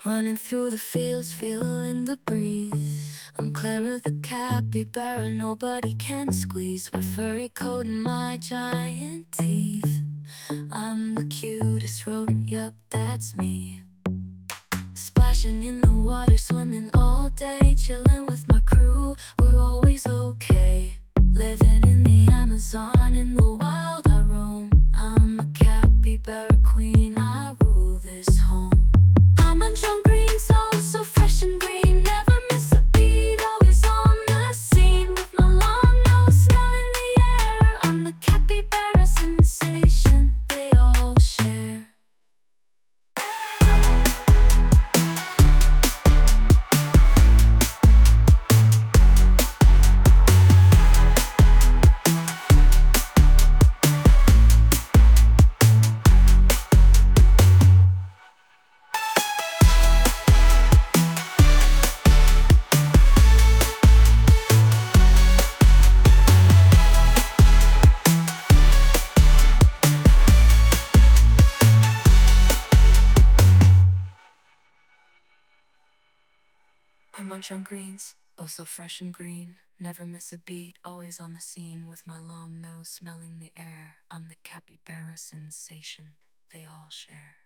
Running through the fields, feeling the breeze. I'm Clara the capybara, nobody can squeeze my furry coat and my giant teeth. I'm the cutest rodent, yup, that's me. Splashing in the water, swimming all day, chilling with my crew, we're always okay. Living in the Amazon, in the wild I roam. I'm a capybara queen, I rule this home. I munch on green, so fresh and green, never miss a beat, always on the scene. With my long nose, smelling the air, I'm the capybara sensation they all share. I munch on greens, oh so fresh and green, never miss a beat, always on the scene. With my long nose, smelling the air, I'm the capybara sensation they all share.